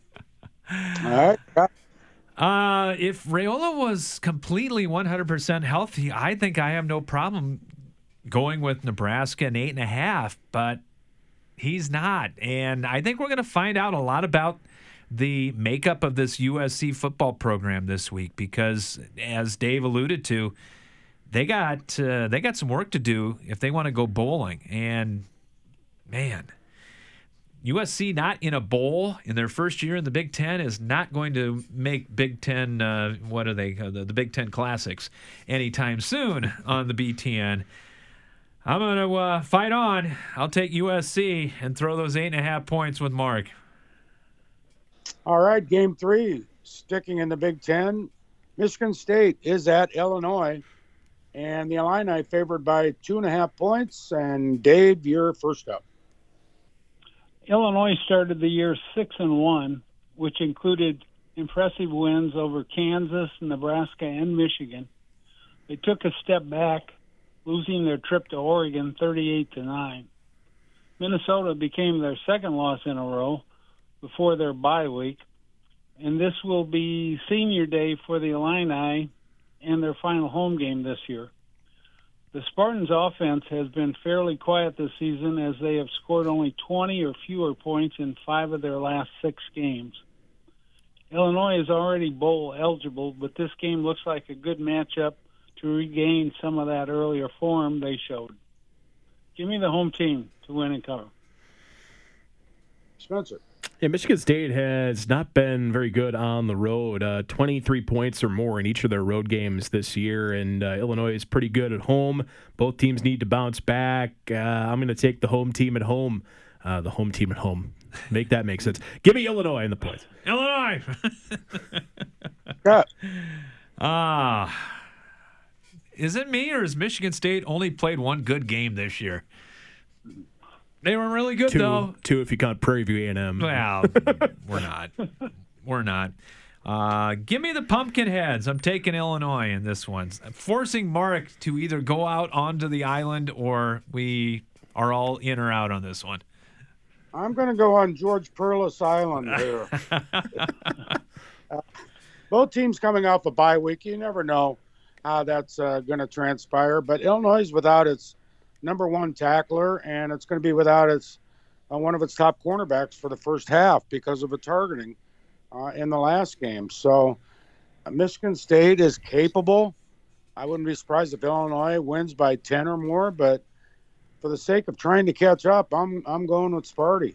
All right. Uh, if Raiola was completely one hundred percent healthy, I think I have no problem going with Nebraska and eight and a half, but he's not. And I think we're going to find out a lot about the makeup of this U S C football program this week, because as Dave alluded to, they got uh, they got some work to do if they want to go bowling. And man, U S C not in a bowl in their first year in the Big Ten is not going to make Big Ten uh, what are they uh, the, the Big Ten Classics anytime soon on the B T N. I'm going to uh, fight on. I'll take U S C and throw those eight and a half points with Mark. All right, game three, sticking in the Big Ten. Michigan State is at Illinois, and the Illini favored by two and a half points. And Dave, you're first up. Illinois started the year six and one, which included impressive wins over Kansas, Nebraska, and Michigan. They took a step back, losing their trip to Oregon thirty-eight to nine. Minnesota became their second loss in a row before their bye week, and this will be senior day for the Illini and their final home game this year. The Spartans' offense has been fairly quiet this season, as they have scored only twenty or fewer points in five of their last six games. Illinois is already bowl eligible, but this game looks like a good matchup to regain some of that earlier form they showed. Give me the home team to win and cover. Spencer. Yeah, Michigan State has not been very good on the road. Uh, twenty-three points or more in each of their road games this year, and uh, Illinois is pretty good at home. Both teams need to bounce back. Uh, I'm going to take the home team at home. Uh, the home team at home. Make that make sense. Give me Illinois in the points. Illinois! Ah. uh, is it me, or has Michigan State only played one good game this year? They were really good, two, though. Two, if you count Prairie View A and M. Well, we're not. We're not. Uh, give me the Pumpkinheads. I'm taking Illinois in this one. Forcing Mark to either go out onto the island or we are all in or out on this one. I'm going to go on George Perlis Island here. uh, both teams coming off a bye week. You never know how that's uh, going to transpire. But Illinois is without its number one tackler, and it's going to be without its uh, one of its top cornerbacks for the first half because of a targeting uh, in the last game. So uh, Michigan State is capable. I wouldn't be surprised if Illinois wins by ten or more, but for the sake of trying to catch up, I'm I'm going with Sparty.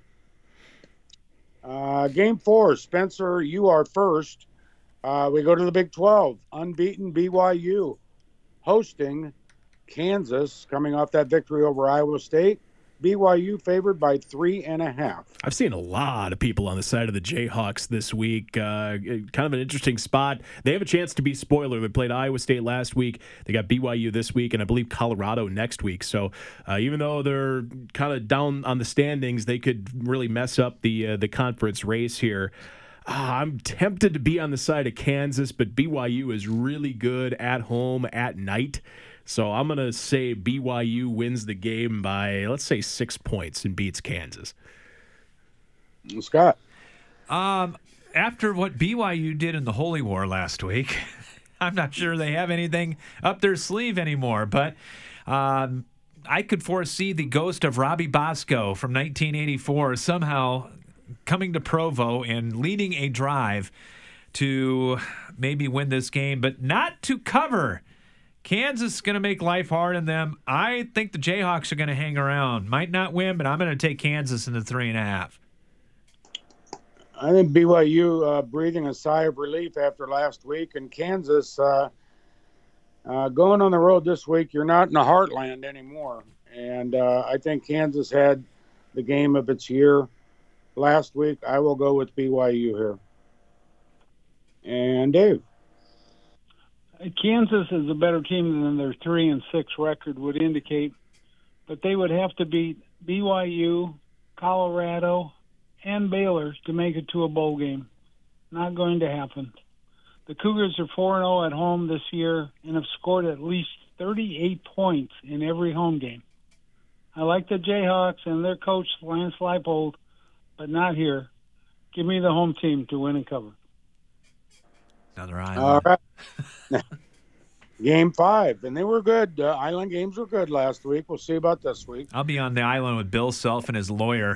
Uh, game four, Spencer, you are first. Uh, we go to the Big twelve. Unbeaten B Y U hosting Kansas, coming off that victory over Iowa State. B Y U favored by three and a half. I've seen a lot of people on the side of the Jayhawks this week. Uh, kind of an interesting spot. They have a chance to be spoiler. They played Iowa State last week. They got B Y U this week, and I believe Colorado next week. So uh, even though they're kind of down on the standings, they could really mess up the uh, the conference race here. Uh, I'm tempted to be on the side of Kansas, but B Y U is really good at home at night. So I'm going to say B Y U wins the game by, let's say, six points and beats Kansas. Scott? Um, after what B Y U did in the Holy War last week, I'm not sure they have anything up their sleeve anymore. But um, I could foresee the ghost of Robbie Bosco from nineteen eighty-four somehow coming to Provo and leading a drive to maybe win this game, but not to cover. Kansas is going to make life hard on them. I think the Jayhawks are going to hang around. Might not win, but I'm going to take Kansas in the three and a half. I think B Y U uh, breathing a sigh of relief after last week, and Kansas uh, uh, going on the road this week. You're not in the heartland anymore, and uh, I think Kansas had the game of its year last week. I will go with B Y U here. And Dave. Kansas is a better team than their three and six record would indicate, but they would have to beat B Y U, Colorado, and Baylor to make it to a bowl game. Not going to happen. The Cougars are four and oh at home this year and have scored at least thirty-eight points in every home game. I like the Jayhawks and their coach, Lance Leipold, but not here. Give me the home team to win and cover. Another island. All right. Game five, and they were good. Uh, island games were good last week. We'll see about this week. I'll be on the island with Bill Self and his lawyer.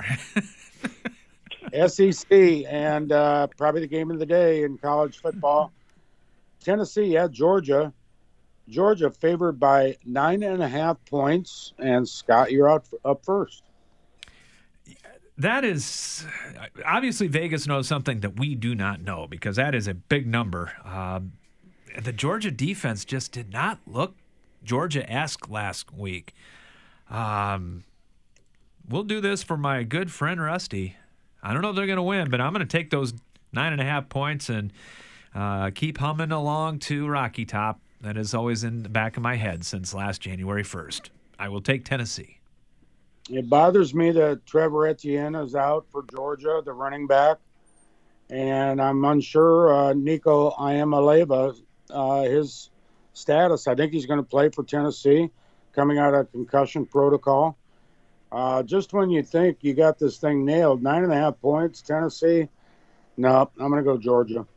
S E C, and uh, probably the game of the day in college football. Tennessee at Georgia. Georgia favored by nine and a half points. And Scott, you're out up first. That is obviously Vegas knows something that we do not know because that is a big number. Um, the Georgia defense just did not look Georgia-esque last week. Um, we'll do this for my good friend Rusty. I don't know if they're going to win, but I'm going to take those nine and a half points and uh, keep humming along to Rocky Top. That is always in the back of my head since last January first. I will take Tennessee. It bothers me that Trevor Etienne is out for Georgia, the running back, and I'm unsure uh, Nico Iamaleava, uh, his status. I think he's going to play for Tennessee, coming out of concussion protocol. Uh, just when you think you got this thing nailed, nine and a half points, Tennessee. No, I'm going to go Georgia.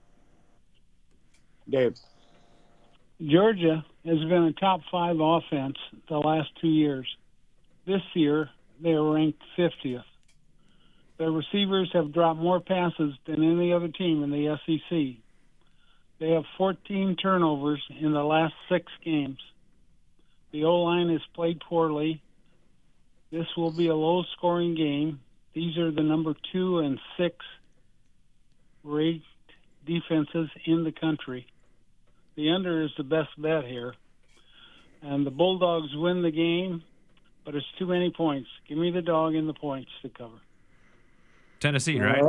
Dave. Georgia has been a top five offense the last two years. This year, they are ranked fiftieth. Their receivers have dropped more passes than any other team in the S E C. They have fourteen turnovers in the last six games. The O-line has played poorly. This will be a low-scoring game. These are the number two and six ranked defenses in the country. The under is the best bet here. And the Bulldogs win the game, but it's too many points. Give me the dog in the points to cover. Tennessee, right?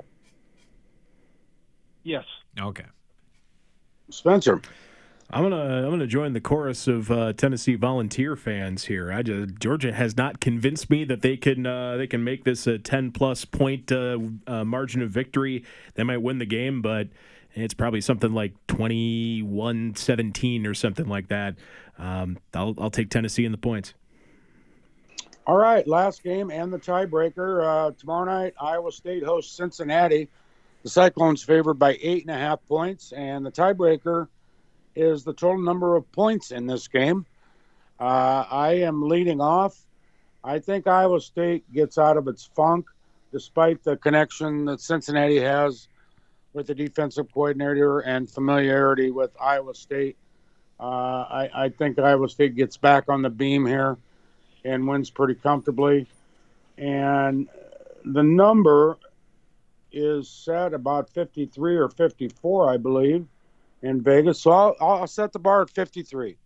Yes. Okay. Spencer. I'm gonna I'm gonna join the chorus of uh, Tennessee Volunteer fans here. I just Georgia has not convinced me that they can uh, they can make this a ten plus point uh, uh, margin of victory. They might win the game, but It's probably something like twenty-one seventeen or something like that. Um, I'll, I'll take Tennessee in the points. All right, last game and the tiebreaker. Uh, tomorrow night, Iowa State hosts Cincinnati. The Cyclones favored by eight and a half points, and the tiebreaker is the total number of points in this game. Uh, I am leading off. I think Iowa State gets out of its funk, despite the connection that Cincinnati has with the defensive coordinator and familiarity with Iowa State. Uh, I, I think Iowa State gets back on the beam here and wins pretty comfortably. And the number is set about fifty-three or fifty-four, I believe, in Vegas. So I'll, I'll set the bar at fifty-three.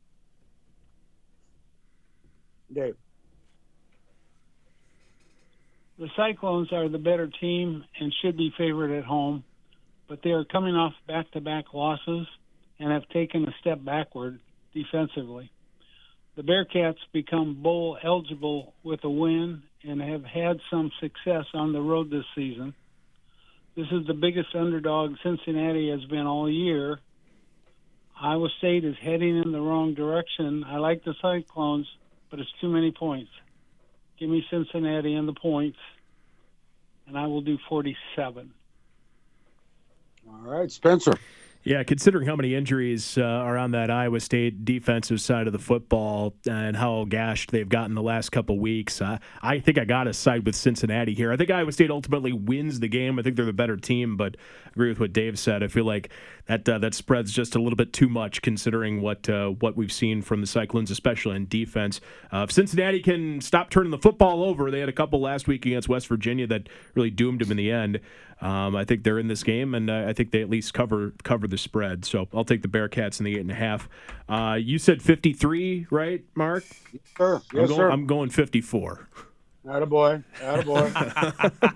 Dave. The Cyclones are the better team and should be favored at home, but they are coming off back-to-back losses and have taken a step backward defensively. The Bearcats become bowl eligible with a win and have had some success on the road this season. This is the biggest underdog Cincinnati has been all year. Iowa State is heading in the wrong direction. I like the Cyclones, but it's too many points. Give me Cincinnati and the points, and I will do forty-seven. All right, Spencer. Yeah, considering how many injuries uh, are on that Iowa State defensive side of the football and how gashed they've gotten the last couple weeks, uh, I think I got to side with Cincinnati here. I think Iowa State ultimately wins the game. I think they're the better team, but I agree with what Dave said. I feel like that uh, that spread's just a little bit too much considering what uh, what we've seen from the Cyclones, especially in defense. Uh, if Cincinnati can stop turning the football over, they had a couple last week against West Virginia that really doomed them in the end. Um, I think they're in this game, and uh, I think they at least cover cover the spread. So I'll take the Bearcats in the eight and a half. Uh, you said fifty-three, right, Mark? Yes, sir. Yes, I'm going, sir. I'm going fifty-four. Attaboy. Attaboy.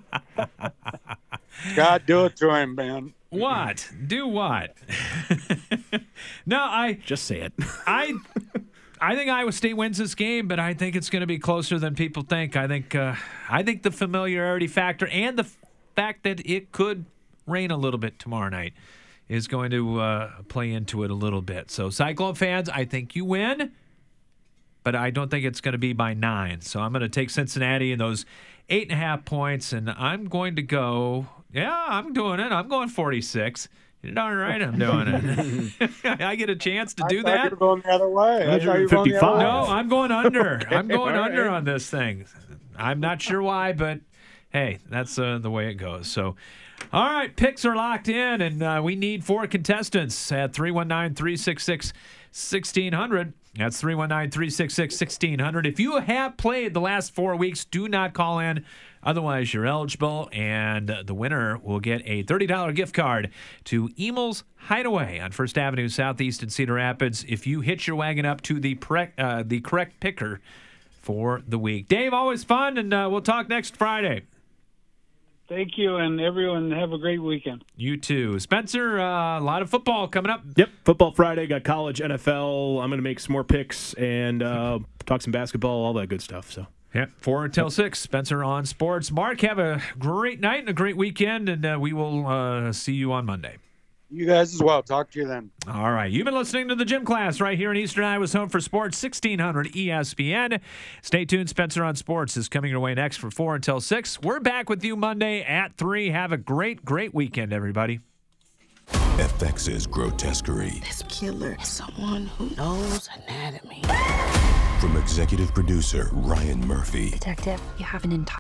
God, do it to him, man. What? Do what? No, I just say it. I I think Iowa State wins this game, but I think it's going to be closer than people think. I think uh, I think the familiarity factor and the fact that it could rain a little bit tomorrow night is going to uh, play into it a little bit. So, Cyclone fans, I think you win, but I don't think it's going to be by nine. So I'm going to take Cincinnati and those eight and a half points, and I'm going to go. Yeah, I'm doing it. I'm going forty-six. You're darn right I'm doing it. I get a chance to do I thought that. you were going the other way. I thought you were going the other way. No, I'm going under. Okay, I'm going all under right. on this thing. I'm not sure why, but hey, that's uh, the way it goes. So, all right, picks are locked in, and uh, we need four contestants at three one nine, three six six, one six zero zero. That's three one nine, three six six, one six zero zero. If you have played the last four weeks, do not call in. Otherwise, you're eligible, and the winner will get a thirty dollars gift card to Emel's Hideaway on First Avenue Southeast in Cedar Rapids if you hitch your wagon up to the, pre- uh, the correct picker for the week. Dave, always fun, and uh, we'll talk next Friday. Thank you, and everyone have a great weekend. You too. Spencer, uh, a lot of football coming up. Yep, Football Friday, got college, N F L. I'm going to make some more picks and uh, talk some basketball, all that good stuff. So. Yeah, four until six. Spencer on sports. Mark, have a great night and a great weekend, and uh, we will uh, see you on Monday. You guys as well. Talk to you then. All right. You've been listening to the Gym Class right here in Eastern Iowa's home for sports, sixteen hundred E S P N. Stay tuned. Spencer on Sports is coming your way next for four until six. We're back with you Monday at three. Have a great, great weekend, everybody. F X's Grotesquerie. This killer is someone who knows anatomy. From executive producer Ryan Murphy. Detective, you have an entire